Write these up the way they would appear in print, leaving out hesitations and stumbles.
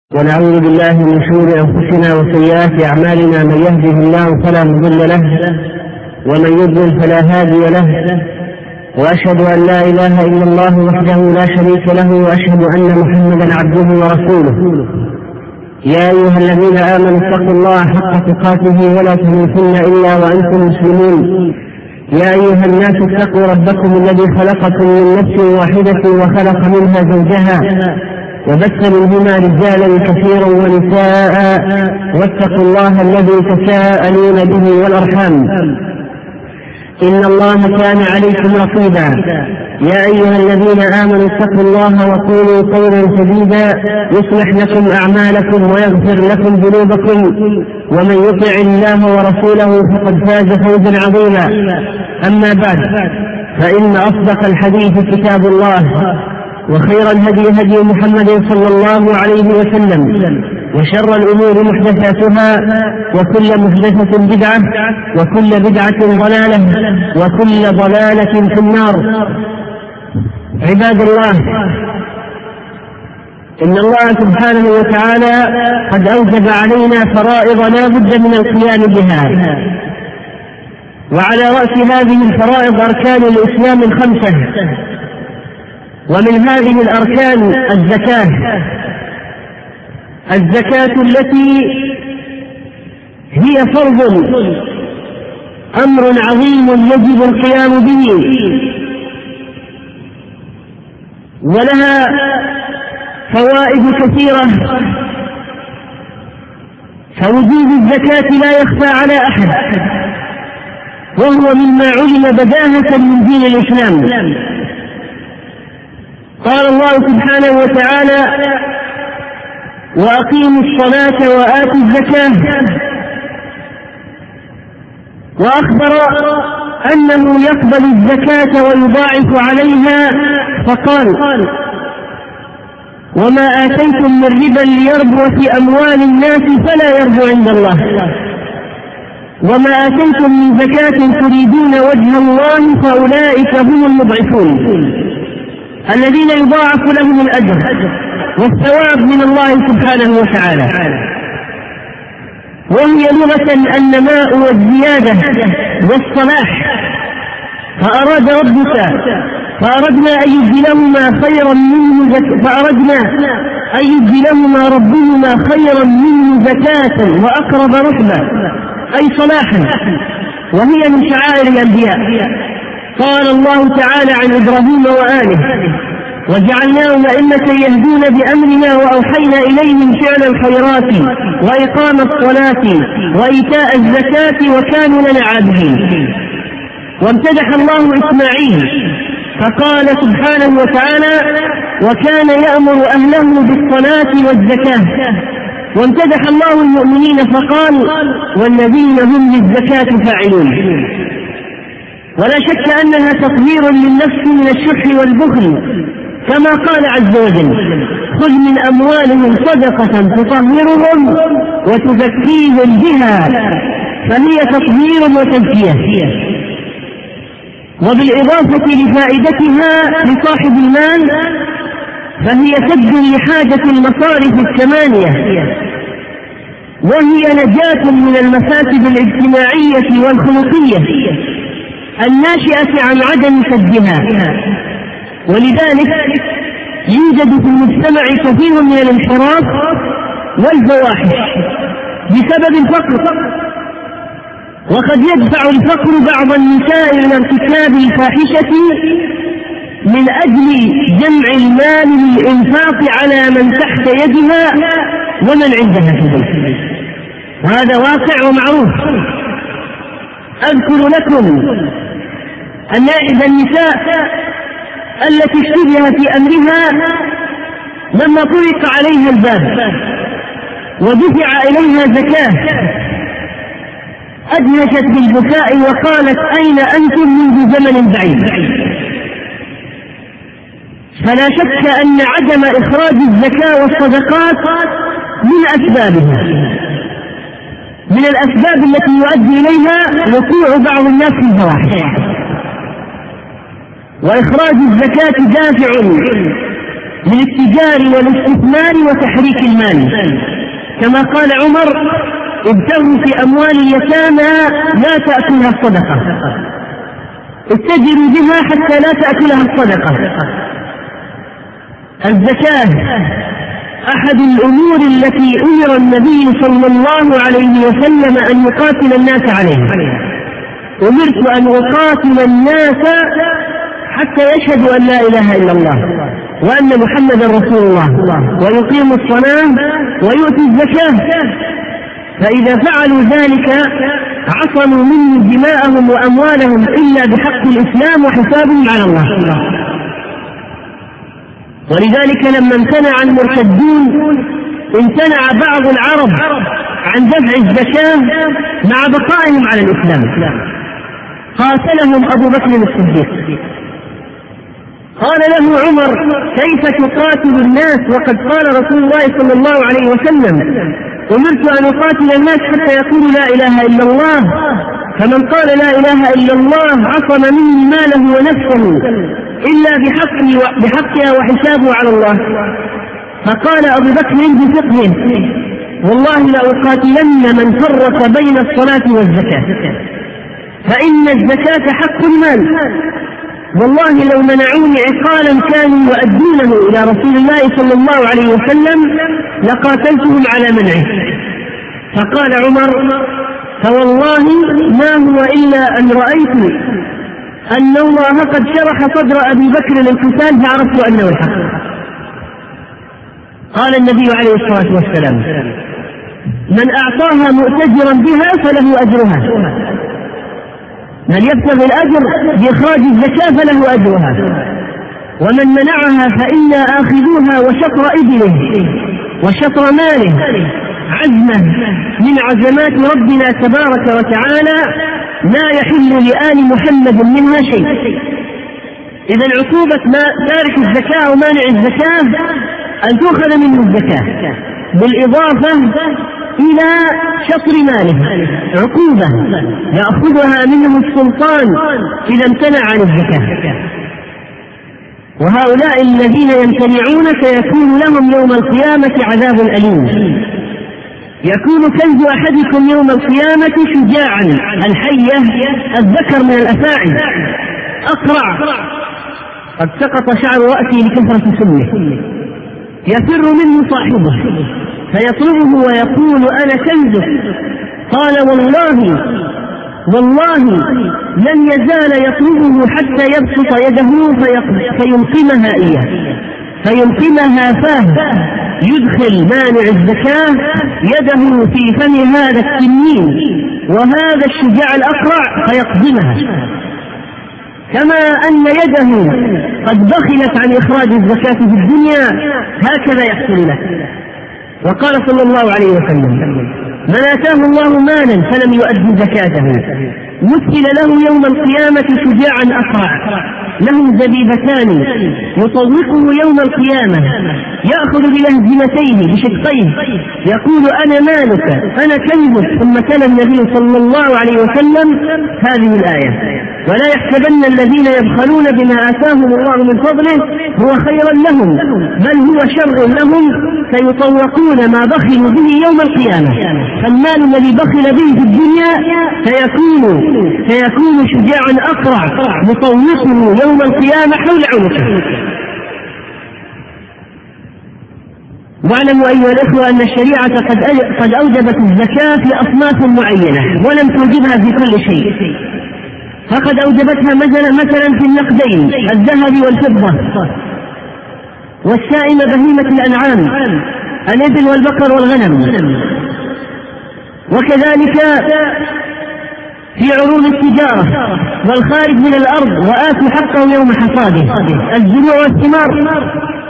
ونعوذ بالله من شرور أنفسنا وسيئات أعمالنا، من يهده الله فلا مضل له ومن يضلل فلا هادي له، وأشهد أن لا إله إلا الله وحده لا شريك له، وأشهد أن محمدا عبده ورسوله. يا أيها الذين آمنوا اتقوا الله حق تقاته ولا تموتن إلا وأنتم مسلمون. يا أيها الناس اتقوا ربكم الذي خلقكم من نفس واحدة وخلق منها زوجها وبث منهما رجالا كثيرا ونساء، واتقوا الله الذي تساءلون به والأرحام إن الله كان عليكم رقيبا. يا أيها الذين آمنوا اتقوا الله وقولوا قولا سديدا يصلح لكم أعمالكم ويغفر لكم ذنوبكم، ومن يطع الله ورسوله فقد فاز فوزا عظيما. أما بعد، فإن أصدق الحديث كتاب الله، وخير الهدي هدي محمد صلى الله عليه وسلم، وشر الأمور محدثاتها، وكل محدثة بدعة، وكل بدعة ضلالة، وكل ضلالة في النار. عباد الله، إن الله سبحانه وتعالى قد أوجب علينا فرائض لا بد من القيام بها، وعلى رأس هذه الفرائض أركان الإسلام الخمسة، ومن هذه الأركان الزكاة التي هي فرض، أمر عظيم يجب القيام به، ولها فوائد كثيرة، فوجود الزكاة لا يخفى على أحد، وهو مما علم بداهة من دين الإسلام. قال الله سبحانه وتعالى: وأقيموا الصلاة وآتوا الزكاة، وأخبر أنه يقبل الزكاة ويضاعف عليها، فقال: وما آتيتم من ربا ليربو في أموال الناس فلا يربو عند الله، وما آتيتم من زكاة تريدون وجه الله فأولئك هم المضعفون الذين يضاعف لهم الأجر والثواب من الله سبحانه وتعالى. وهي لغة النماء والزيادة والصلاح، فأردنا أن يبدلهما خيرا منه ربهما خيرا منه زكاة وأقرب رحمة، أي صلاحا، وهي من شعائر الأنبياء. قال الله تعالى عن إبراهيم وآله: وجعلناهم أئمة يهدون بأمرنا وأوحينا إليهم فعل الخيرات وإقام الصلاة وإيتاء الزكاة وكانوا لنا عابدين. وامتدح الله إسماعيل فقال سبحانه وتعالى: وكان يأمر أهله بالصلاة والزكاة. وامتدح الله المؤمنين فقال: والذين هم للزكاة فاعلون. ولا شك أنها تطهير للنفس من الشح والبخل، كما قال عز وجل: خذ من أموالهم صدقة تطهرهم وتزكيهم بها، فهي تطهير وتزكية. وبالإضافة لفائدتها لصاحب المال، فهي سد لحاجة المصارف الثمانية، وهي نجاة من المفاسد الاجتماعية والخلقية الناشئة عن عدم سدها. ولذلك يوجد في المجتمع كثير من الانحراف والفواحش بسبب الفقر، وقد يدفع الفقر بعض النساء إلى ارتكاب الفاحشة من أجل جمع المال للإنفاق على من تحت يدها ومن عندها في البيت، وهذا واقع ومعروف. أذكر لكم أن إحدى النساء التي اشتبه في أمرها، لما طرق عليها الباب ودفع إليها زكاة، أدهشت بالبكاء وقالت: أين أنتم منذ زمن بعيد؟ فلا شك أن عدم إخراج الزكاة والصدقات من أسبابها، من الأسباب التي يؤدي إليها وقوع بعض الناس في الفواحش. وإخراج الزكاة دافع للاتجار والاستثمار وتحريك المال، كما قال عمر: ابتغوا في أموال اليتامى لا تأكلها الصدقة، اتجروا بها حتى لا تأكلها الصدقة. الزكاة أحد الأمور التي أمر النبي صلى الله عليه وسلم أن يقاتل الناس عليها. أمرت أن أقاتل الناس حتى يشهدوا أن لا إله إلا الله وأن محمدا رسول الله ويقيموا الصلاة ويؤتوا الزكاة، فإذا فعلوا ذلك عصموا مني دماءهم وأموالهم إلا بحق الإسلام وحسابهم على الله. ولذلك لما امتنع المرتدون امتنع بعض العرب عن دفع الزكاة مع بقائهم على الإسلام، قاتلهم أبو بكر الصديق. قال له عمر: كيف تقاتل الناس وقد قال رسول الله صلى الله عليه وسلم: أمرت أن أقاتل الناس حتى يقولوا لا إله إلا الله، فمن قال لا إله إلا الله عصم مني ماله ونفسه إلا بحقها وحسابه على الله. فقال أبو بكر بفقه: والله لأقاتلن من فرق بين الصلاة والزكاة، فإن الزكاة حق المال، والله لو منعوني عقالا كانوا يؤدونه إلى رسول الله صلى الله عليه وسلم لقاتلتهم على منعه. فقال عمر: فوالله ما هو إلا أن رأيت أن الله قد شرح صدر أبي بكر للقتال فعرفت أنه الحق. قال النبي عليه الصلاة والسلام: من أعطاها مؤتجرا بها فله أجرها، من يبتغي الأجر بإخراج الزكاة فله أجرها، ومن منعها فإنا آخذوها وشطر إبله وشطر ماله عزمة من عزمات ربنا تبارك وتعالى لا يحل لآل محمد منها شيء. إذن عقوبة تارك الزكاة ومانع الزكاة أن تؤخذ منه الزكاة بالإضافة إلى شطر ماله، عقوبة يأخذها منه السلطان إذا امتنع عن الزكاة. وهؤلاء الذين يمتنعون سيكون لهم يوم القيامة عذاب أليم. يكون كنز أحدكم يوم القيامة شجاعا الحية الذكر من الأفاعي أقرع قد سقط شعر رأسه لكثرة سنه، يفر منه صاحبه فيطلبه ويقول: أنا كنزك. قال: والله لن يزال يطلبه حتى يبسط يده فيلقمها إياه، فيلقمها فاه، يدخل مانع الزكاة يده في فم هذا التنين وهذا الشجاع الأقرع فيقدمها، كما أن يده قد بخلت عن إخراج الزكاة في الدنيا هكذا يحصل له. وقال صلى الله عليه وسلم: من آتاه الله مالا فلم يؤد زكاته مثل له يوم القيامة شجاعا أقرع له زبيبتان يطوقه يوم القيامة يأخذ بلهزمتيه بشقيه يقول: أنا مالك أنا كنزك. ثم تلا النبي صلى الله عليه وسلم هذه الآية: ولا يحسبن الذين يبخلون بما آتاهم الله من فضله هو خيرا لهم بل هو شر لهم سيطوقون ما بخلوا به يوم القيامة. فالمال الذي بخل به في الدنيا سيكون شجاعا أقرع مطوقه يوم القيامة حول عنقه. واعلموا أيها الإخوة أن الشريعة قد أوجبت الزكاة في أصناف معينة ولم توجبها في كل شيء، فقد أوجبتها مثلا في النقدين الذهب والفضة والسائمة بهيمة الأنعام الإبل والبقر والغنم، وكذلك في عروض التجارة والخارج من الأرض وآتوا حقه يوم حصاده الزروع والثمار.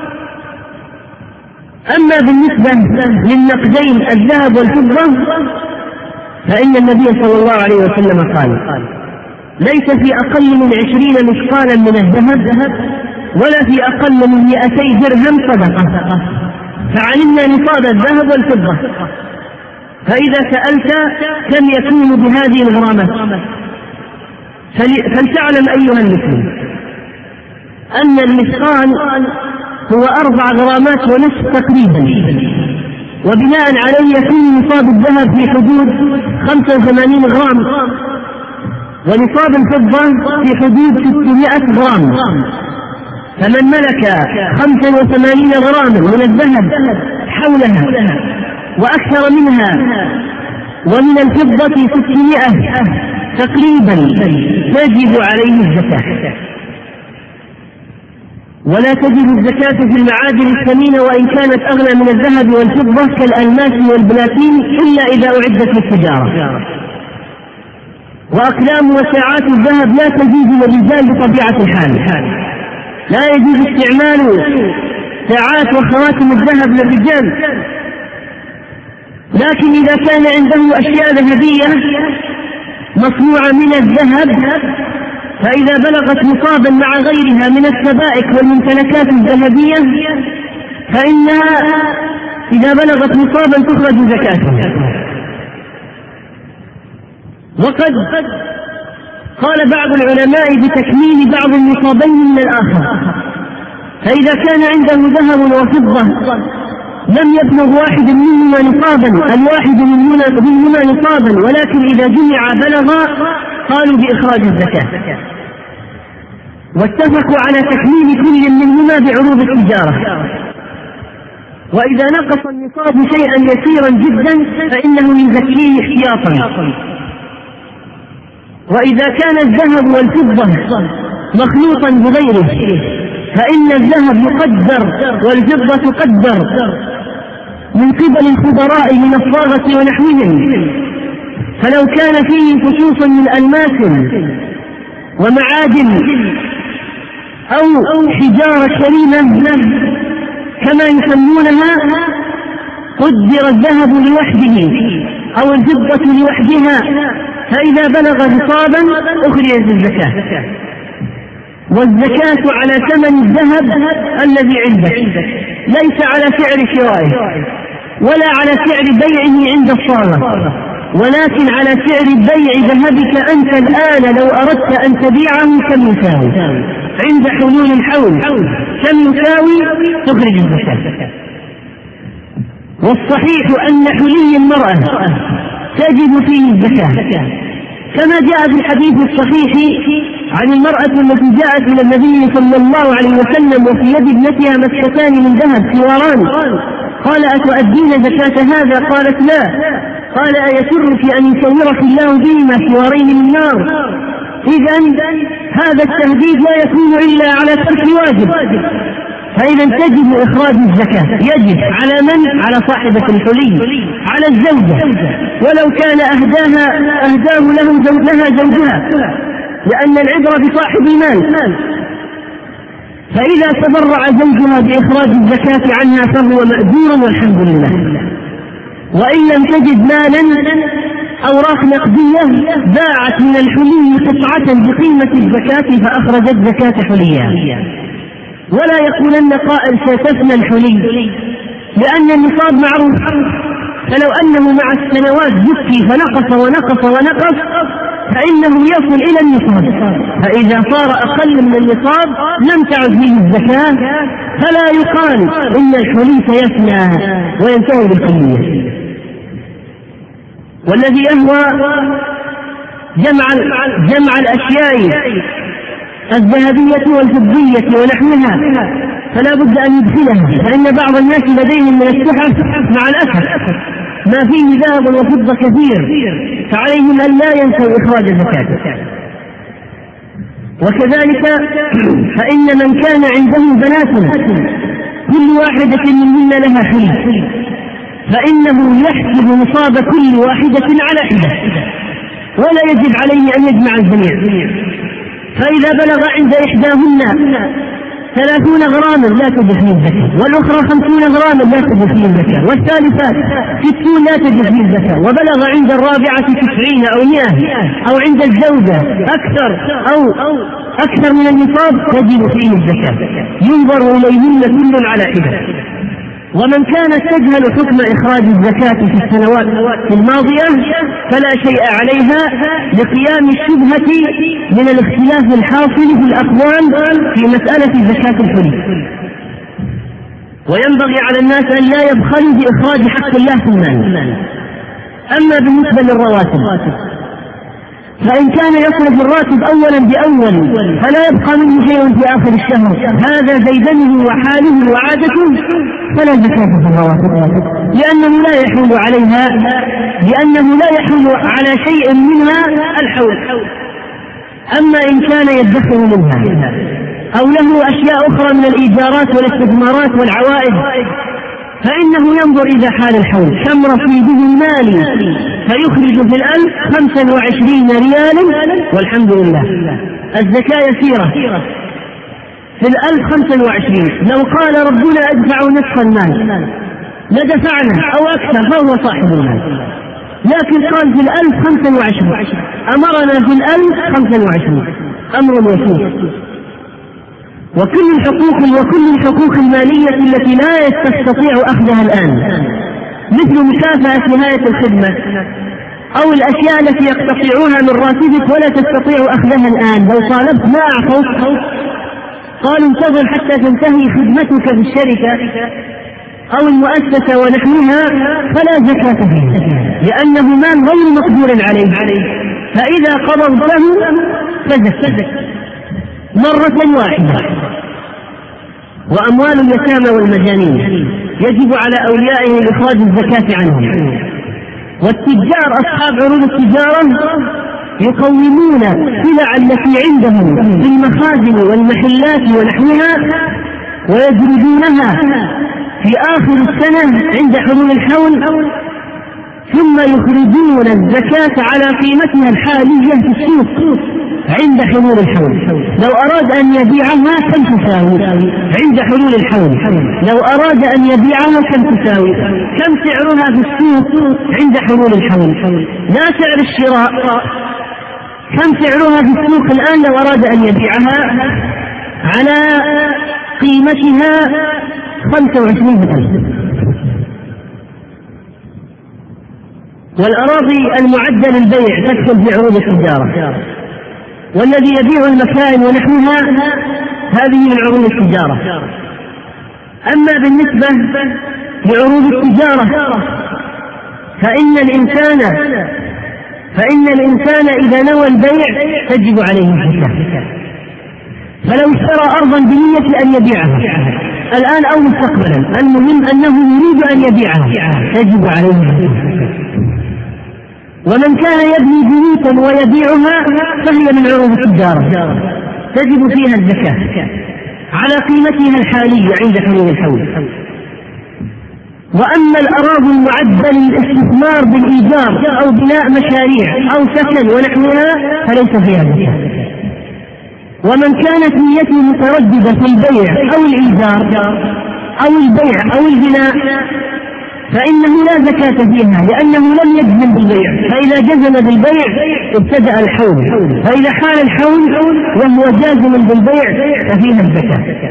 أما بالنسبة للنقدين الذهب والفضة فإن النبي صلى الله عليه وسلم قال: ليس في أقل من 20 مثقالا من الذهب ولا في أقل من 200 درهم صدقة. فعلمنا نصاب الذهب والفضة، فإذا سألت كم يكون بهذه الغرامات فلتعلم أيها المسلم أن المثقال هو 4 غرامات ونصف تقريبا، وبناء عليه يكون نصاب الذهب في حدود 85 غرام، ونصاب الفضة في حدود 600 غرام. فمن ملك 85 غراما من الذهب حولها وأكثر منها، ومن الفضة 600 تقريبا، تجب عليه الزكاة. ولا تجب الزكاة في المعادن الثمينة وإن كانت أغلى من الذهب والفضة كالألماس والبلاتين، إلا إذا أعدت للتجارة. وأقلام وساعات الذهب لا تجوز للرجال بطبيعة الحال، لا يجوز استعمال ساعات وخواتم الذهب للرجال، لكن إذا كان عنده أشياء ذهبية مصنوعة من الذهب، فإذا بلغت نصابا مع غيرها من السبائك والممتلكات الذهبية فإنها إذا بلغت نصابا تخرج زكاتها. وقد قال بعض العلماء بتكميل بعض النصابين من الآخر، فإذا كان عنده ذهب وفضة لم يبلغ واحد منهما نصابا، الواحد منهما نصابا، ولكن إذا جمع بلغ قالوا بإخراج الزكاة، واتفقوا على تكميل كل منهما بعروض التجارة. وإذا نقص النصاب شيئا يسيرا جدا فإنه يزكيه احتياطا. وإذا كان الذهب والفضة مخلوطا بغيره فإن الذهب يقدر والفضة تقدر من قبل الخبراء من الصاغة ونحوهم، فلو كان فيه خصوصا من ألماس ومعادن أو حجارة كريمة كما يسمونها قدر الذهب لوحده أو الفضة لوحدها، فإذا بلغ نصابا أخرجت الزكاة. والزكاة على ثمن الذهب الذي عندك، ليس على سعر شرائه ولا على سعر بيعه عند الصالة، ولكن على سعر بيع ذهبك أنت الآن لو أردت أن تبيعه كم يساوي عند حلول الحول، كم يساوي تخرج الزكاة. والصحيح أن حلي المرأة تجب فيه الزكاة، كما جاء في الحديث الصحيح عن المرأة التي جاءت إلى النبي صلى الله عليه وسلم وفي يد ابنتها مسكتان من ذهب سواران، قال أتؤدين زكاة هذا؟ قالت لا. قال أيسرك أن يسورك الله بهما سوارين من نار؟ إذن هذا التهديد لا يكون إلا على ترك واجب، فإذا تجب إخراج الزكاة. يجب على من؟ على صاحبة الحلي، على الزوجة، ولو كان أهداه لها زوجها، لأن العبرة بصاحب المال. فإذا تبرع زوجها بإخراج الزكاة عنها فهو مأجور والحمد لله. وإن لم تجد مالا أوراق نقدية باعت من الحلي قطعة بقيمة الزكاة فأخرجت زكاة حليها. ولا يقولن قائل ستفنى الحلي، لأن النصاب معروف، فلو أنه مع السنوات زكي فنقص ونقص ونقص فإنه يصل إلى النصاب، فإذا صار أقل من النصاب لم تعد فيه الزكاة، فلا يقال إن الحلي سيفنى وينتهي بالكلية. والذي يهوى جمع الأشياء الذهبية والفضية ونحوها فلا بد أن يدخلها، فإن بعض الناس لديهم من التحف مع الأسف ما فيه ذهب وفضة كثير، فعليهم أن لا ينسوا إخراج الزكاة. وكذلك فإن من كان عنده بنات كل واحدة منهن لها حلي فإنه يحسب نصاب كل واحدة على حدة، ولا يجب عليه أن يجمع الجميع. فإذا بلغ عند إحداهن 30 غراما لا تجب فيه الزكاة، والأخرى 50 غراما لا تجب فيه الزكاة، والثالثة 60 لا تجب فيه الزكاة، وبلغ عند الرابعة 90 أو 100 أو عند الزوجة أكثر من النصاب تجب فيه الزكاة، ينظر إليهن كل على حدة. ومن كانت تجهل حكم إخراج الزكاة في السنوات الماضية فلا شيء عليها لقيام الشبهة من الاختلاف الحاصل في الأقوال في مسألة زكاة الحلي. وينبغي على الناس أن لا يبخلوا بإخراج حق الله في المال. أما بالنسبة للرواتب فإن كان يصرف الراتب أولا بأول فلا يبقى منه شيء في آخر الشهر، هذا ديدنه وحاله وعادته، فلا زكاة في الرواتب، لأنه لا يحول على شيء منها الحول. أما إن كان يدخر منها أو له أشياء أخرى من الإيجارات والاستثمارات والعوائد فإنه ينظر إذا حال الحول كم رصيده المالي فيخرج في 25 ريالا، والحمد لله الزكاة يسيرة في 25. لو قال ربنا ادفع نصف المال لدفعنا أو أكثر فهو صاحب المال، لكن قال في 25 أمرنا في 25 أمر يسير. وكل الحقوق المالية التي لا تستطيع أخذها الآن مثل مكافأة نهاية الخدمة أو الأشياء التي يقتطعوها من راتبك ولا تستطيع أخذها الآن، لو طالبت ما أعطوك قالوا انتظر حتى تنتهي خدمتك في الشركة أو المؤسسة ونحوها، فلا زكاة فيه لأنه مال غير مقدور عليه، فإذا قبضته فزك مرة واحدة. وأموال اليتامى والمجانين يجب على أوليائه إخراج الزكاة عنهم. والتجار أصحاب عروض التجارة يقومون السلع التي عندهم بالمخازن والمحلات ونحوها ويجردونها في آخر السنة عند حلول الحول، ثم يخرجون الزكاة على قيمتها الحالية في السوق عند حلول الحول. لو أراد أن يبيعها كم تساوي عند حلول الحول؟ لو أراد أن يبيعها كم تساوي؟ كم سعرها في السوق عند حلول الحول؟ لا سعر الشراء، كم سعرها في السوق الآن لو أراد أن يبيعها؟ على قيمتها 25,000. والأراضي المعدة للبيع تدخل في عروض التجارة، والذي يبيع المكائن ونحوها هذه من عروض التجارة. أما بالنسبة لعروض التجارة فإن الإنسان إذا نوى البيع تجب عليه الزكاة. فلو اشترى أرضا بنية أن يبيعها الآن أو مستقبلا، المهم أنه يريد أن يبيعها تجب عليه الزكاة. ومن كان يبني بيوتا ويبيعها فهي من عروض التجارة تجب فيها الزكاة على قيمتها الحالية عند حلول الحول. وأما الأراضي المعدة للاستثمار بالإيجار أو بناء مشاريع أو سكن ونحوها فليس فيها زكاة. ومن كانت نيته مترددة في البيع أو الإيجار أو البيع أو البناء فإنه لا زكاة فيها لأنه لم يجزم بالبيع، فإذا جزم بالبيع ابتدأ الحول، فإذا حال الحول وهو جازم بالبيع ففيها الزكاة.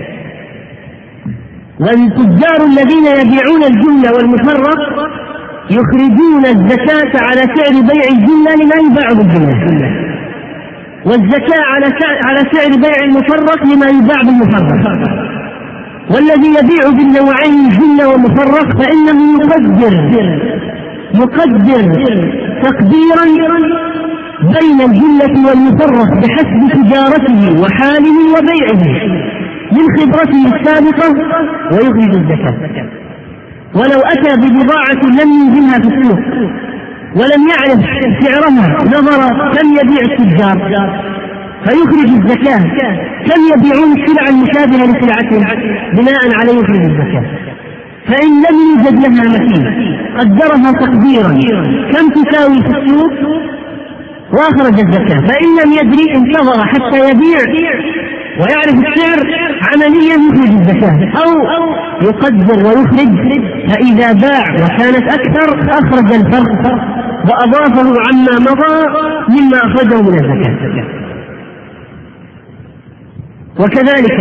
والتجار الذين يبيعون الجملة والمفرق يخرجون الزكاة على سعر بيع الجملة لما يباع بالجملة، والزكاة على سعر بيع المفرق لما يباع بالمفرق. والذي يبيع بالنوعين الجملة والمفرق فإنه يقدر تقديرا بين الجملة والمفرق بحسب تجارته وحاله وبيعه من خبرته السابقة ويخرج الزكاة. ولو أتى ببضاعة لم ينزلها في السوق ولم يعرف سعرها نظر كم يبيع التجار فيخرج الزكاة، كم يبيعون السلع المشابهة لسلعتهم بناء عليه يخرج الزكاة. فإن لم يوجد لها مثيل قدرها تقديرا كم تساوي في السوق وأخرج الزكاة، فإن لم يدري انتظر حتى يبيع ويعرف السعر عمليا يخرج الزكاة، أو يقدر ويخرج، فإذا باع وكانت أكثر أخرج الفرق وأضافه عما مضى مما أخرجه من الزكاة. وكذلك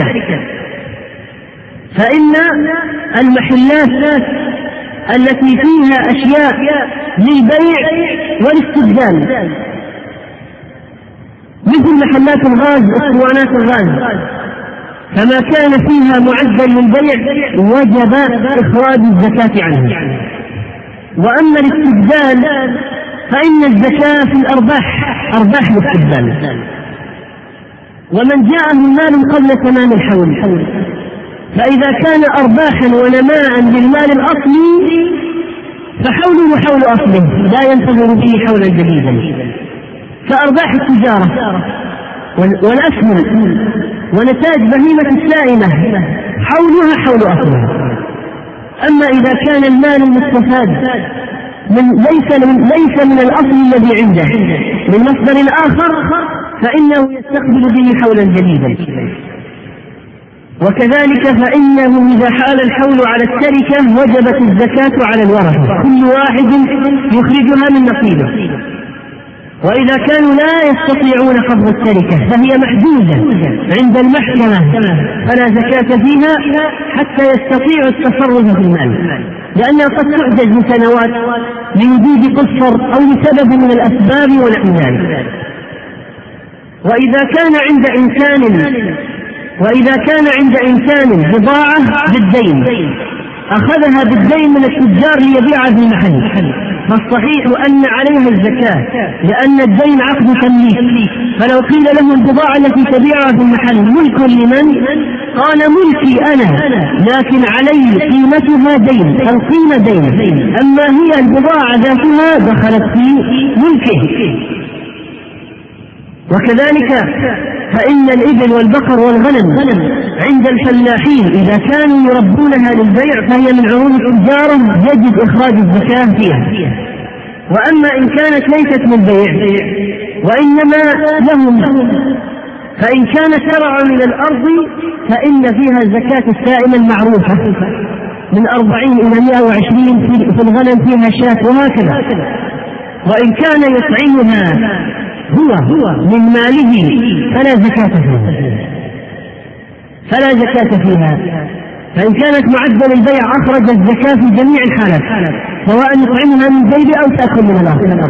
فإن المحلات التي فيها أشياء للبيع والاستبدال مثل محلات الغاز اسطوانات الغاز فما كان فيها معدل للبيع وجب إخراج الزكاة عنه. وأما الاستبدال فإن الزكاة في الأرباح، أرباح الاستبدال. ومن جاءه مال قبل تمام الحول فإذا كان أرباحا ونماء للمال الأصلي فحوله حول أصله لا ينتظر به حولا جديدا، فأرباح التجارة والأسهم ونتاج بهيمة السائمة حولها حول أصلها. أما إذا كان المال المستفاد ليس من الأصل الذي عنده من مصدر آخر فإنه يستقبل به حولا جديدا. وكذلك فإنه إذا حال الحول على التركة وجبت الزكاة على الورثة، كل واحد يخرجها من نصيبه. وإذا كانوا لا يستطيعون قبض التركة فهي محدودة عند المحكمة فلا زكاة فيها حتى يستطيعوا التصرف في المال، لأنها قد تعجز لسنوات لوجود قصر أو لسبب من الأسباب ونحو ذلك. وإذا كان عند إنسان بضاعة بالدين أخذها بالدين من التجار ليبيعها في المحل فالصحيح أن عليها الزكاة لأن الدين عقد تمليك. فلو قيل له البضاعة التي تبيعها في المحل ملك لمن؟ قال ملكي أنا لكن علي قيمتها دين، القيمة دين، أما هي البضاعة ذاتها دخلت في ملكه. وكذلك فإن الإبل والبقر والغنم عند الفلاحين إذا كانوا يربونها للبيع فهي من عروض التجارة يجب إخراج الزكاة فيها. وأما إن كانت ليست من بيع وإنما لهم فإن كانت ترعى من الأرض فإن فيها الزكاة السائمة المعروفة من 40 إلى 120 في الغنم فيها شاة وهكذا. وإن كان يطعمها هو من ماله فلا زكاة فيها. فإن كانت معدل البيع أخرج الزكاة في جميع الحالات سواء يطعمها من زيد أو تأكل من الأرض.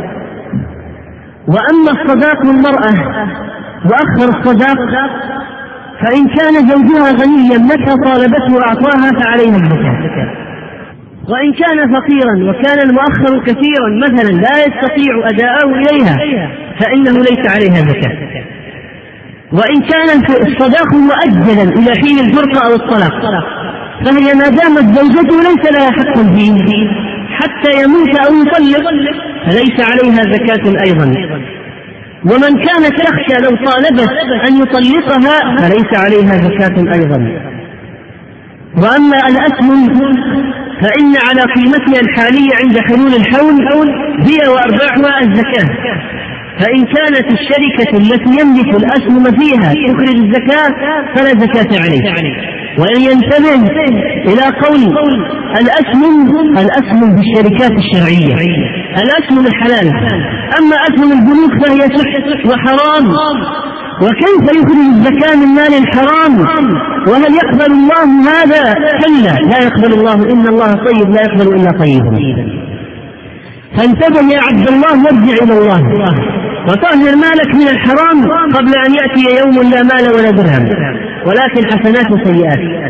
وأما الصداق والمرأة وأخر الصداق فإن كان زوجها غنيا متى طالبته أعطاها فعليها الزكاة. وإن كان فقيرا وكان المؤخر كثيرا مثلا لا يستطيع أداءه إليها فإنه ليس عليها زكاة. وإن كان الصداق مؤجلا إلى حين الفرقة أو الطلاق فهي ما دامت زوجته ليس لها حق فيه حتى يموت أو يطلق فليس عليها زكاة أيضا. ومن كانت تخشى لو طالبت أن يطلقها فليس عليها زكاة أيضا. وأما الأسهم فإن على قيمتها الحالية عند حلول الحول هي وأرباحها الزكاة. فإن كانت الشركة التي يملك الأسهم فيها تخرج الزكاة فلا زكاة عليه. وإن ينتبه إلى قول الأسهم بالشركات الشرعية الأسهم الحلال، أما أسهم البنوك فهي سحت وحرام. وكيف يخرج الزكاة من مال الحرام وهل يقبل الله هذا؟ كلا لا يقبل الله، إن الله طيب لا يقبل إلا طيبا. فانتبه يا عبد الله وارجع إلى الله وطهر مالك من الحرام قبل أن يأتي يوم لا مال ولا درهم ولكن حسنات وسيئات.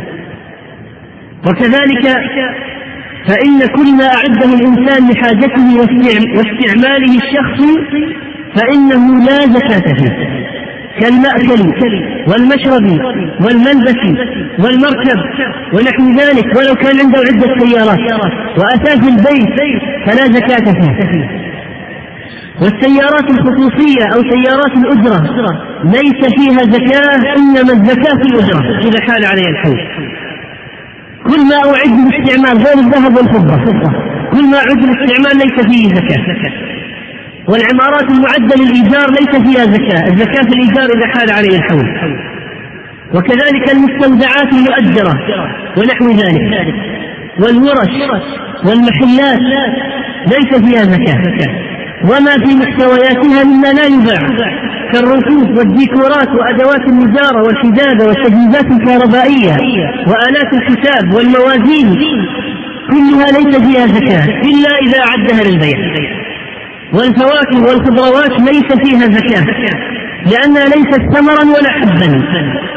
وكذلك فإن كل ما أعده الإنسان لحاجته واستعماله الشخصي فإنه لا زكاة فيه كالمأكل والمشرب والملبس والمركب ونحو ذلك، ولو كان عنده عدة سيارات وأثاث البيت فلا زكاة فيه. والسيارات الخصوصية أو سيارات الأجرة ليس فيها زكاة، إنما الزكاة في الأجرة إذا حال عليها الحول. كل ما أعد للاستعمال غير الذهب والفضة كل ما أعد للاستعمال ليس فيه زكاة. والعمارات المعدة للإيجار ليس فيها زكاة، الزكاة في الإيجار إذا حال عليه الحول. وكذلك المستودعات المؤجرة ونحو ذلك والورش والمحلات ليس فيها زكاة. وما في محتوياتها مما لا يباع كالرفوف والديكورات وأدوات النجارة والحدادة والتجهيزات الكهربائية وآلات الحساب والموازين كلها ليس فيها زكاة إلا إذا أعدها للبيع. والفواكه والخضروات ليس فيها زكاة لأنها ليست ثمرا ولا حبا،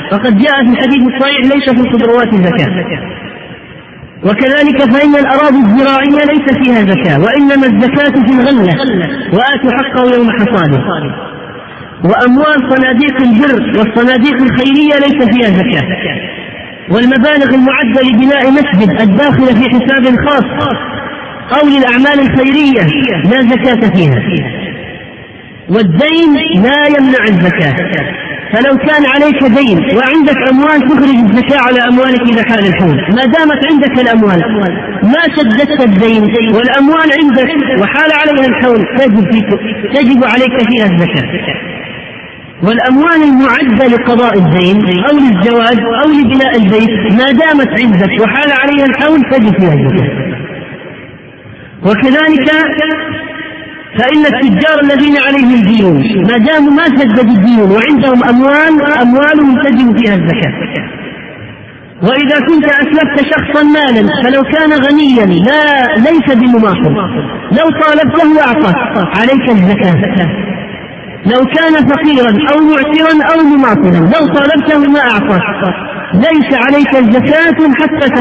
فقد جاء في الحديث الصحيح ليس في الخضروات زكاة. وكذلك فإن الأراضي الزراعية ليس فيها زكاة، وإنما الزكاة في الغلة وآتوا حقه يوم حصاده. وأموال صناديق البر والصناديق الخيرية ليس فيها زكاة. والمبالغ المعدة لبناء مسجد الداخل في حساب خاص أو للأعمال الخيرية لا زكاة فيها. والدين لا يمنع الزكاة، فلو كان عليك دين وعندك أموال تخرج الزكاة على أموالك إذا حال الحول، ما دامت عندك الأموال ما سددت الدين والأموال عندك وحال عليها الحول تجب عليك فيها الزكاة. والأموال المعدة لقضاء الدين أو للزواج أو لبناء البيت ما دامت عندك وحال عليها الحول تجب فيها الزكاة. وكذلك فإن التجار الذين عليهم ديون ما داموا ما سددوا الديون وعندهم أموالهم تجب فيها الزكاة. وإذا كنت أسلفت شخصا مالا فلو كان غنيا ليس بمماطل لو طالبته أعطاك عليك الزكاة. لو كان فقيرا أو معسرا أو مماطلا لو طالبته ما أعطاك ليس عليك الزكاة حتى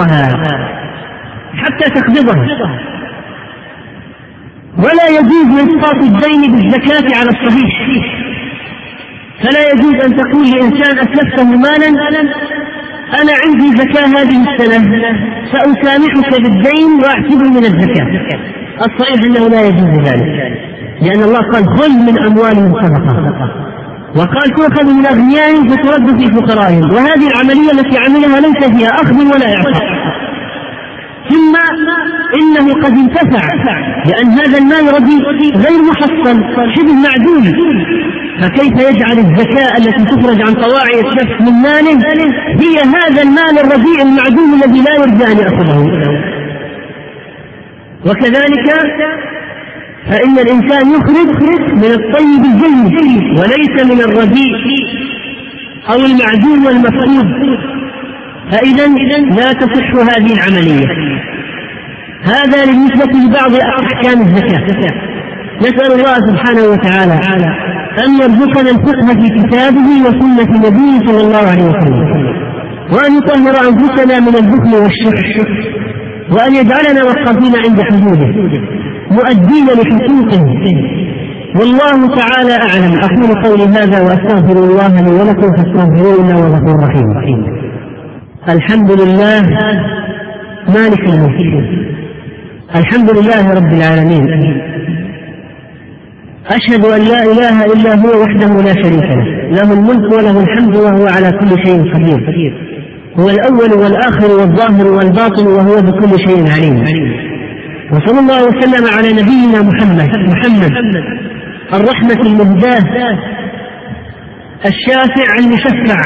تقبضها. ولا يجوز إسقاط الدين بالزكاة على الصحيح، فلا يجوز أن تقول لإنسان أسلفته مالا أنا عندي زكاة هذه السنة سأسامحك بالدين وأحسبه من الزكاة. الصحيح أنه لا يجوز ذلك، لأن الله قال خذ من أموالهم صدقة، وقال تؤخذ من أغنيائهم فترد في فقرائهم، وهذه العملية التي عملها ليس فيها أخذ ولا إعطاء. ثم إنه قد انتفع، لأن هذا المال رديء غير محصن شبه معدوم، فكيف يجعل الزكاة التي تخرج عن طواعي النفس من ماله هي هذا المال الرديء المعدوم الذي لا يرجى أن يأخذه؟ وكذلك فإن الإنسان يخرج من الطيب الجيد وليس من الرديء أو المعدوم والمفقود، فإذا لا تصح هذه العملية. هذا بالنسبة لبعض أحكام الزكاة. نسأل الله سبحانه وتعالى أن يرزقنا الفقه في كتابه وسنة نبيه صلى الله عليه وسلم، وأن يطهر أنفسنا من البخل والشح، وأن يجعلنا وقافين عند حدوده مؤدين لحقوقه. والله تعالى أعلم. أقول قولي هذا وأستغفر الله لي ولكم فاستغفروه إنه هو الغفور الرحيم. الحمد لله مالك الملك، الحمد لله رب العالمين، أشهد أن لا إله إلا هو وحده لا شريك له، له الملك وله الحمد وهو على كل شيء قدير، هو الأول والآخر والظاهر والباطن وهو بكل شيء عليم. وصلى الله وسلم على نبينا محمد الرحمة المهداة الشافع المشفع،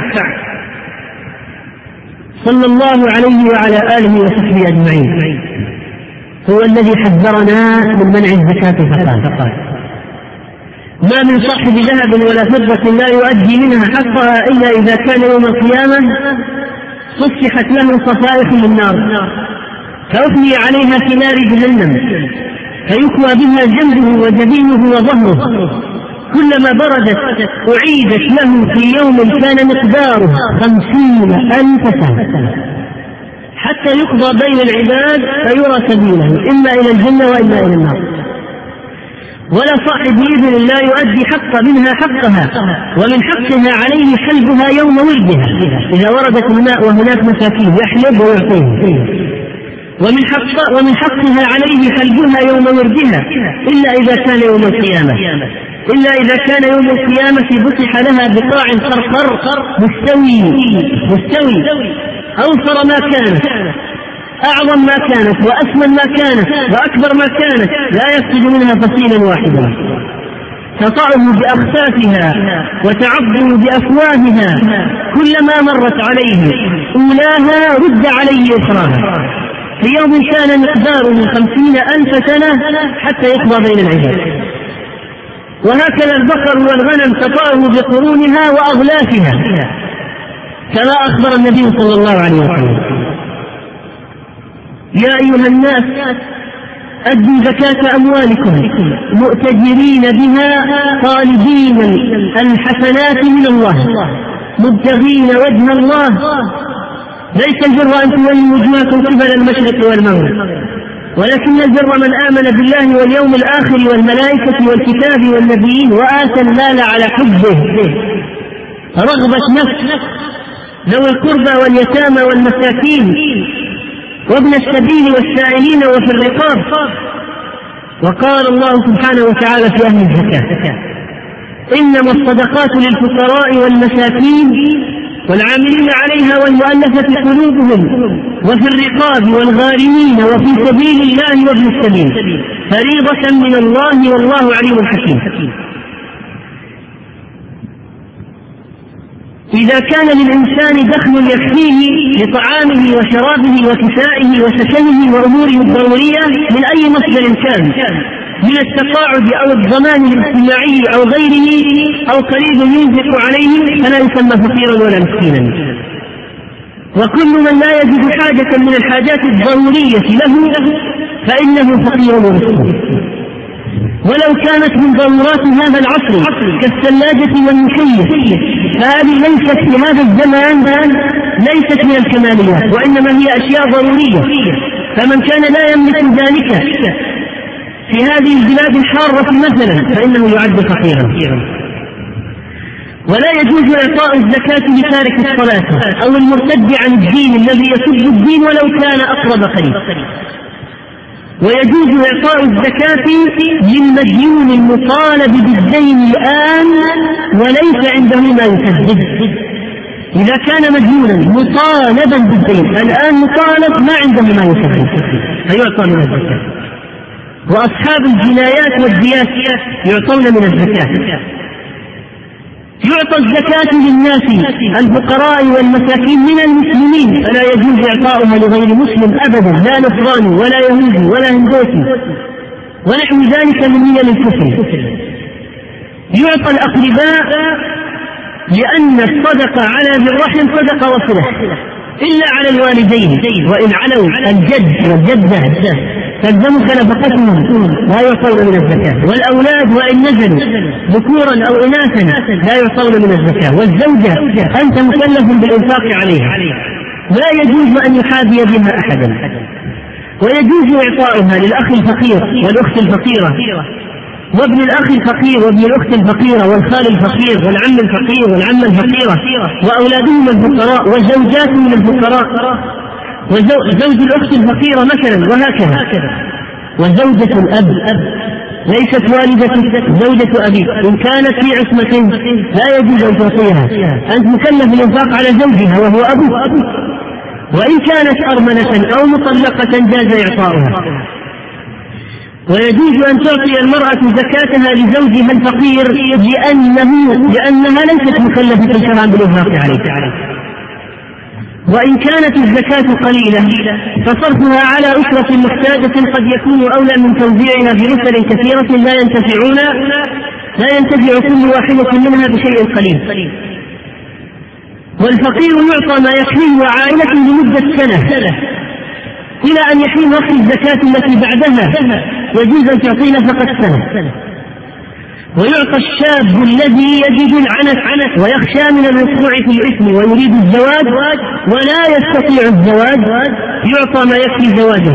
صلى الله عليه وعلى آله وصحبه أجمعين. هو الذي حذرنا من منع الزكاة فقال ما من صاحب ذهب ولا فضة لا يؤدي منها حقها إلا إذا كان يوم القيامة صفحت له صفائح من نار فأثني عليها في نار جهنم فيكوى بها جنبه وجبينه وظهره، كلما بردت أعيدت له في يوم كان مقداره 50,000 سنة حتى يقضى بين العباد فيرى سبيله إما إلى الجنة وإما إلى النار. ولا صاحب إذن لا يؤدي حق منها حقها، ومن حقها عليه حلبها يوم ولدها إذا وردت الماء وهناك مساكين يحلب ويعطيه، ومن حقها عليه حلبها يوم وردها إلا إذا كان يوم القيامة، إلا إذا كان يوم القيامة بطح لها بقاع قرقر مستوي أوفر ما كانت، أعظم ما كانت وأسمن ما كانت وأكبر ما كانت، لا يفقد منها فصيلا واحدا، تطعه بأخفافها وتعضه بأفواهها، كلما مرت عليه أولاها رد عليه أخراها، في يوم كان مقداره 50,000 سنة حتى يقضى بين العباد. وهكذا البقر والغنم تطعه بقرونها وأغلافها، كما أخبر النبي صلى الله عليه وسلم. يا أيها الناس أدوا زكاة أموالكم مؤتجرين بها طالبين الحسنات من الله مبتغين وجه الله. ليس البر أن تولوا وجوهكم قبل المشرق والمغرب، ولكن البر من آمن بالله واليوم الآخر والملائكة والكتاب والنبيين وآتى المال على حبه رغبة نفس ذوي القربى واليتامى والمساكين وابن السبيل والسائلين وفي الرقاب. وقال الله سبحانه وتعالى في أهل الزكاة: إنما الصدقات للفقراء والمساكين والعاملين عليها والمؤلفة قلوبهم وفي الرقاب والغارمين وفي سبيل الله وابن السبيل فريضة من الله والله عليم حكيم. إذا كان للإنسان دخل يكفيه لطعامه وشرابه وكسائه وسكنه وأموره الضرورية من أي مصدر كان، من التقاعد أو الضمان الاجتماعي أو غيره، أو قريب ينفق عليه، فلا يسمى فقيرا ولا مسكينا. وكل من لا يجد حاجة من الحاجات الضرورية له فإنه فقير ومسكين، ولو كانت من ضرورات هذا العصر كالثلاجة والمكيف، فهذه ليست في هذا الزمان ليست من الكماليات، وإنما هي أشياء ضرورية. فمن كان لا يملك ذلك في هذه البلاد الحارة مثلا فإنه يعد فقيرا. ولا يجوز إعطاء الزكاة لتارك الصلاة أو المرتد عن الدين الذي يسب الدين ولو كان أقرب قريب. ويجوز إعطاء الزكاة للمديون المطالب بالدين الآن وليس عنده ما يسدد. إذا كان مديونا مطالبا بالدين الآن مطالب ما عنده ما يسدد فيعطى من الزكاة. وأصحاب الجنايات والديات يعطون من الزكاة. يعطى الزكاة للناس الفقراء والمساكين من المسلمين، فلا يجوز إعطاؤها لغير مسلم أبدا، لا نصراني ولا يهودي ولا هندوسي ونحو ذلك من ملل الكفر. يعطى الأقرباء لأن الصدقة على ذي الرحم صدقة وصلة، إلا على الوالدين، وإن علوا الجد والجدة تلزمك نفقتهم لا يعطون من الزكاة. والأولاد وإن نزلوا ذكورا أو إناثا لا يعطون من الزكاة. والزوجة أنت مكلف بالإنفاق عليها، لا يجوز أن يحاذي بها أحدا. ويجوز إعطاؤها للأخ الفقير والأخت الفقيرة وابن الأخ الفقير وابن الأخت الفقيرة والخال الفقير والعم الفقير والعمة الفقيرة وأولادهم الفقراء وزوجاتهم الفقراء وزوج الأخت الفقيرة مثلا، وهكذا. وزوجة الأب ليست والدة زوجة أبيك، إن كانت في عصمة لا يجوز أن تعطيها، أنت مكلف بالإنفاق على زوجها وهو أبوك. وإن كانت أرملة أو مطلقة جاز إعطاؤها. ويجوز أن تعطي المرأة زكاتها لزوجها الفقير لأنها ليست مكلفة شرعا بالإنفاق عليه. وإن كانت الزكاة قليلة فصرفها على أسرة محتاجة قد يكون أولى من توزيعها بأسر كثيرة لا ينتفع كل واحدة منها بشيء قليل. والفقير يعطى ما يكفيه عائلة لمدة سنة إلى أن يحين وقت الزكاة التي بعدها يجوز أن تعطي نفقة سنة. ويعطى الشاب الذي يجد العنت ويخشى من الوقوع في الإثم ويريد الزواج ولا يستطيع الزواج يعطى ما يكفي زواجه.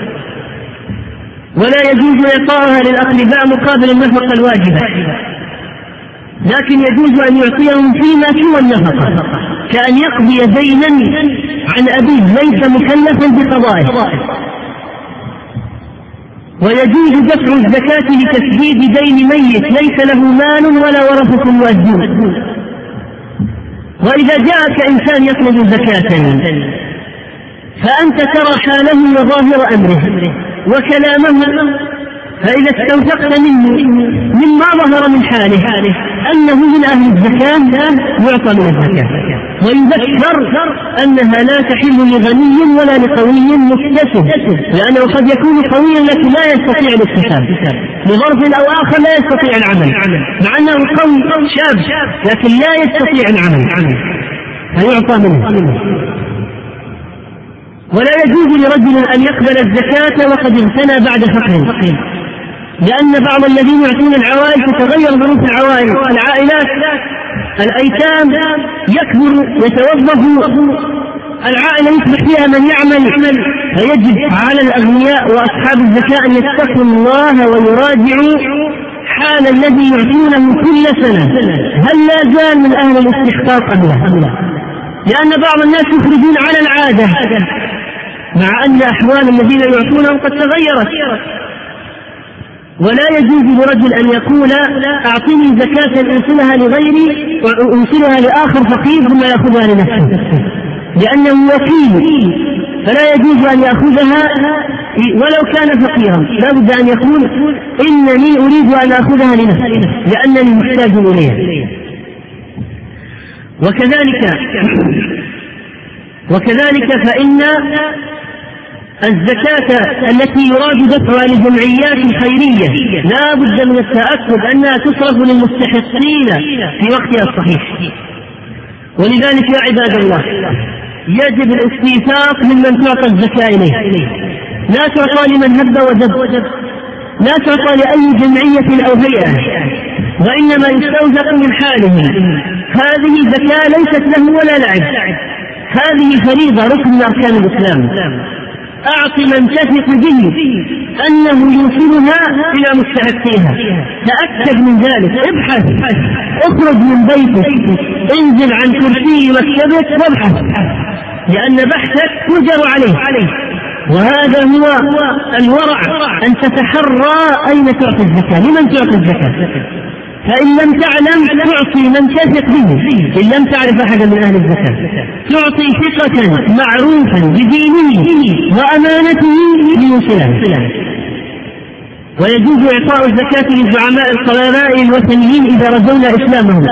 ولا يجوز إعطاؤها للأقرباء مقابل النفقة الواجبة، لكن يجوز أن يعطيهم فيما سوى النفقة، كأن يقضي دينا عن أبيه ليس مكلفا بقضائه. ويجوز دفع الزكاة لتسديد دين ميت ليس له مال ولا ورثة يؤدون. وإذا جاءك إنسان يطلب زكاة فأنت ترى حاله وظاهر أمره وكلامه، فإذا استوثقت منه مما ظهر من حاله أنه من أهل الزكاة يعطى من الزكاة. ويذكر أنها لا تحل لغني ولا لقوي مكتسب، لأنه قد يكون قويا لكن لا يستطيع الاكتساب لظرف أو آخر، لا يستطيع العمل، مع أنه قوي شاب لكن لا يستطيع العمل فيعطى منه. ولا يجوز لرجل أن يقبل الزكاة وقد اغتنى بعد فقر، لأن بعض الذين يعطون العوائل تتغير ظروف العائلات الأيتام يكبر يتوظف، العائلة يصبح فيها من يعمل، فيجب على الأغنياء وأصحاب الزكاة أن يتقوا الله ويراجعوا حال الذي يعطونه كل سنة، هل لا زال من أهل الاستحقاق أم لا؟ لأن بعض الناس يخرجون على العادة مع أن أحوال الذين يعطونهم قد تغيرت. ولا يجوز لرجل أن يقول أعطني زكاة أرسلها لغيري وأرسلها لآخر فقير ثم يأخذها لنفسه، لأنه وكيل، فلا يجوز أن يأخذها ولو كان فقيرا، لا بد أن يقول إنني أريد أن أخذها لنفسي لأنني محتاج إليها. وكذلك فإن الزكاة التي يراد دفعها لجمعيات خيرية لا بد من التأكد أنها تصرف للمستحقين في وقتها الصحيح. ولذلك يا عباد الله يجب الاستيثاق ممن تعطى الزكاة إليه، لا تعطى لمن هب ودب، لا تعطى لأي جمعية أو هيئة، وإنما يستوثق من حالهم. هذه زكاة ليست له ولا لعب، هذه فريضة ركن من أركان الإسلام. أعط من تثق به أنه يوصلها إلى مستحقيها، تأكد من ذلك، ابحث، اخرج من بيتك، انزل عن كرسي مكتبك وابحث، لأن بحثك تجر عليه. وهذا هو الورع، أن تتحرى أين تعطي الزكاة، لمن تعطي الزكاة. فإن لم تعلم تعطي من تثق به، إن لم تعرف أحدا من أهل الزكاة تعطي ثقة معروفا بدينه وأمانته ليوصلها. ويجوز إعطاء الزكاة لزعماء القبائل الوثنيين إذا رجونا إسلامهم.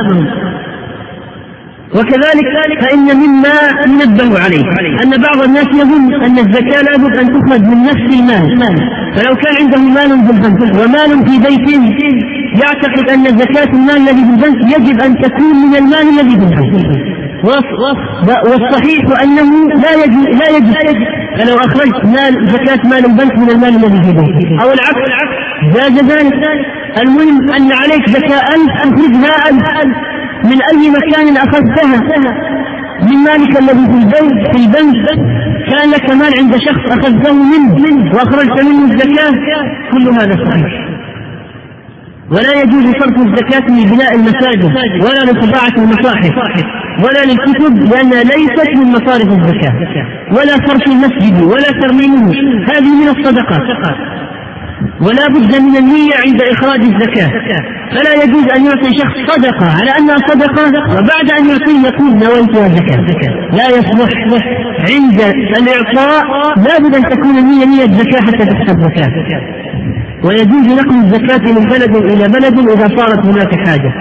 وكذلك فإن مما ينبه عليه أن بعض الناس يظن أن الزكاة لابد أن تخرج من نفس المال، فلو كان عنده مال في البنك ومال في بيته يعتقد أن زكاة المال الذي في البنك يجب أن تكون من المال الذي في البنك، والصحيح أنه لا يجب. فلو أخرجت زكاة مال البنك من المال الذي في بيته أو العكس جاز ذلك. المهم أن عليك زكاة 1000 أخرجها 1000 من أي مكان أخذتها، من مالك الذي في البنك كان لك مال عند شخص أخذته منه وأخرجت منه الزكاة، كل هذا صحيح. ولا يجوز صرف الزكاة لبناء المساجد ولا لطباعة المصاحف ولا للكتب، لأنها ليست من مصارف الزكاة، ولا فرش المسجد ولا ترميمه، هذه من الصدقات. ولا بد من النية عند إخراج الزكاة، فلا يجوز أن يعطي شخص صدقة على أنها صدقة وبعد أن يعطيه يقول نويتها زكاة، لا يصلح. عند الإعطاء لا بد أن تكون النية نية زكاة حتى تحسب زكاة. ويجوز نقل الزكاة من بلد إلى بلد إذا صارت هناك حاجة.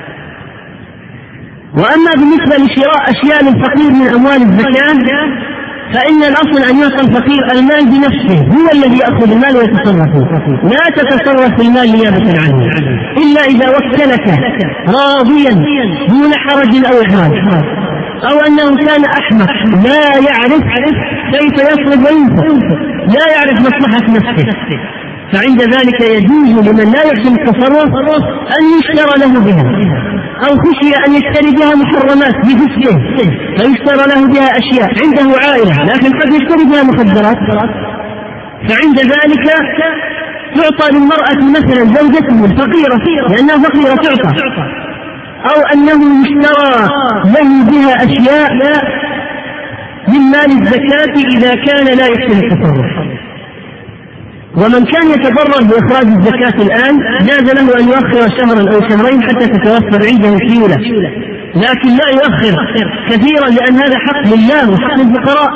وأما بالنسبة لشراء أشياء للفقير من أموال الزكاة فإن الأصل أن يعطى الفقير المال بنفسه، هو الذي يأخذ المال ويتصرف فيه، لا تتصرف في المال نيابة عنه إلا إذا وكلك راضيا دون حرج أو إحراج، أو أنه كان أحمق لا يعرف كيف يصرف وينفق، لا يعرف مصلحة نفسه، فعند ذلك يجوز لمن لا يحسن التصرف أن يشترى له بها، أو خشي أن يشتري بها محرمات بجسده فيشترى له بها أشياء، عنده عائلة لكن قد يشتري بها مخدرات، فعند ذلك تعطى للمرأة مثلا زوجته الفقيرة لأنها فقيرة تعطى، أو أنه يشترى له بها أشياء من مال الزكاة إذا كان لا يحسن التصرف. ومن كان يتضرر بإخراج الزكاة الآن جاز له أن يؤخر شهرا أو شهرين حتى تتوفر عنده سيولة، لكن لا يؤخر كثيرا لأن هذا حق لله وحق للفقراء.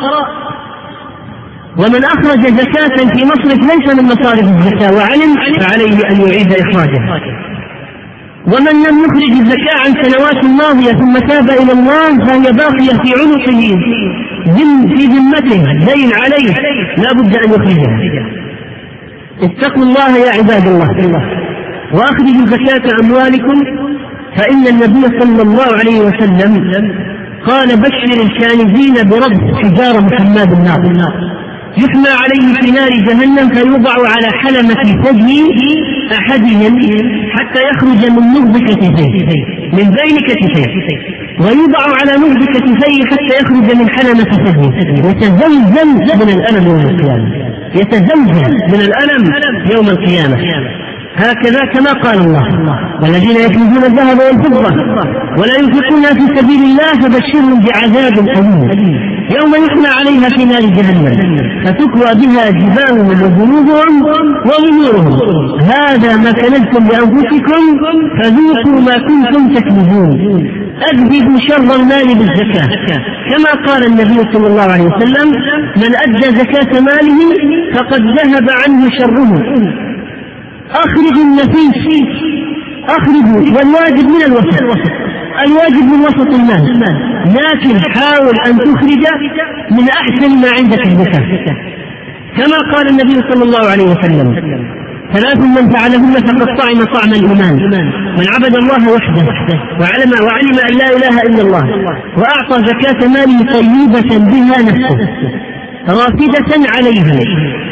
ومن أخرج زكاة في مصرف ليس من مصارف الزكاة وعلم فعليه أن يعيد إخراجها. ومن لم يخرج الزكاة عن سنوات ماضية ثم تاب إلى الله فهي باقية في عنقه في ذمته دين عليه لا بد أن يخرجها. اتقوا الله يا عباد الله وأخرجوا زكاة أموالكم، فإن النبي صلى الله عليه وسلم قال بشر الكانزين برد حجارة محمى بالنار يحمى عليه في نار جهنم فيوضع على حلمة ثدي أحدهم حتى يخرج من مربكة زيت. من بين كتفيه، ويوضع على نبض كتفيه حتى يخرج من حلمة فمه، يتزلزل من الألم يوم القيامة، يتزلزل من الألم يوم القيامة. هكذا كما قال الله: والذين يكنزون الذهب والفضة ولا ينفقونها في سبيل الله فبشرهم بعذاب أليم يوم يحمى عليها في نار جهنم فتكوى بها جباههم وجنوبهم وظهورهم هذا ما كنزتم لأنفسكم فذوقوا ما كنتم تكنزون أذهبوا شر المال بالزكاة، كما قال النبي صلى الله عليه وسلم: من أدى زكاة ماله فقد ذهب عنه شره. أخرجوا النفيس، أخرجوا، والواجب من الوسط، الواجب من وسط المال، لكن حاول أن تخرج من أحسن ما عندك الزكاة، كما قال النبي صلى الله عليه وسلم: ثلاث من فعلهن فقد طعم طعم الإيمان: من عبد الله وحده وعلم أن لا إله إلا الله وأعطى زكاة ماله طيبة بها نفسه رافدة عليها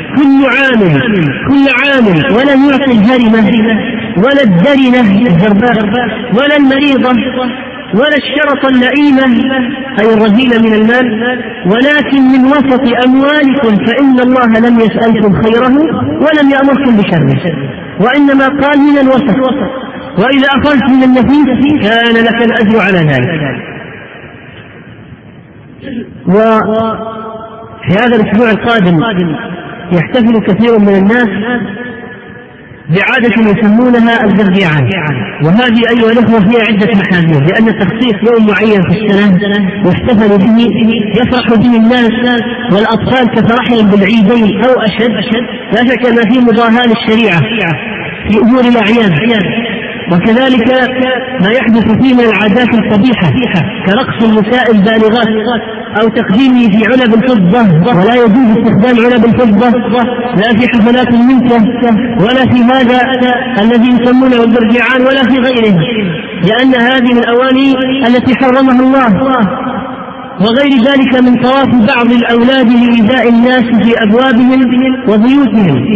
كل عام ولم يعطي الهرمة ولا الدرنة الزرباء ولا المريضة ولا الشرط اللئيمة أي الرذيلة من المال، ولكن من وسط أموالكم فإن الله لم يسألكم خيره ولم يأمركم بشره، وإنما قال من الوسط، وإذا أخذت من النفيس كان لك الأجر على ذلك. وفي هذا الأسبوع القادم يحتفل كثير من الناس بعادة يسمونها البرديعان، وهذه أيها الأخوة فيها عدة محاذير، لأن تخصيص يوم معين في السنة يحتفل به يفرح به الناس والأطفال كفرحهم بالعيدين أو أشد، لا شك أن فيه مضاهاة للشريعة في أمور الأعياد، وكذلك ما يحدث فيه من العادات القبيحة كرقص النساء البالغات أو تقديمه في علب الفضة، ولا يجوز استخدام علب الفضة لا في حفلات المنكة ولا في هذا الذي يسمونه البرديعان ولا في غيره، لأن هذه من الأواني التي حرمها الله، وغير ذلك من طواف بعض الأولاد لإيذاء الناس في أبوابهم وبيوتهم،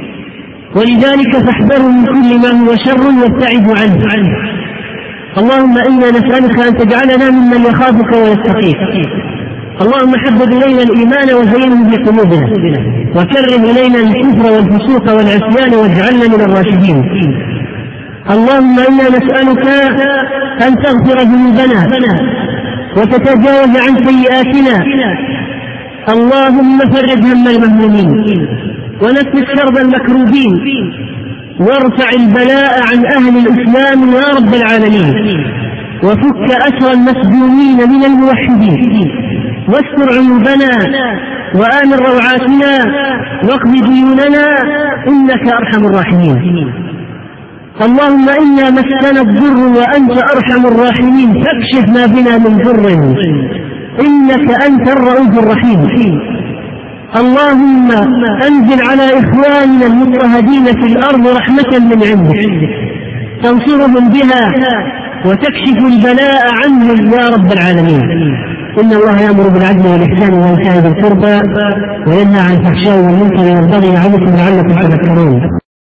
ولذلك فاحذروا من كل ما هو شر وابتعدوا عنه. اللهم إنا نسألك أن تجعلنا ممن يخافك ويتقيك. اللهم حبب إلينا الإيمان وزينه في قلوبنا وكره إلينا الكفر والفسوق والعصيان واجعلنا من الراشدين. اللهم إنا نسألك أن تغفر ذنوبنا وتتجاوز عن سيئاتنا. اللهم فرج هم المهمومين ونفس كرب المكروبين وارفع البلاء عن أهل الإسلام يا رب العالمين، وفك أسر المسجونين من الموحدين، واستر عيوبنا وآمن روعاتنا واقض ديوننا إنك أرحم الراحمين. اللهم إنا مسنا الضر وأنت أرحم الراحمين فاكشف ما بنا من ضر إنك أنت الرؤوف الرحيم. اللهم أنزل على إخواننا المضطهدين في الأرض رحمة من عندك تنصرهم بها وتكشف البلاء عنهم يا رب العالمين. إن الله يأمر بالعدل والإحسان وإيتاء ذي القربى وينهى عن الفحشاء والمنكر والبغي يعظكم لعلكم تذكرون.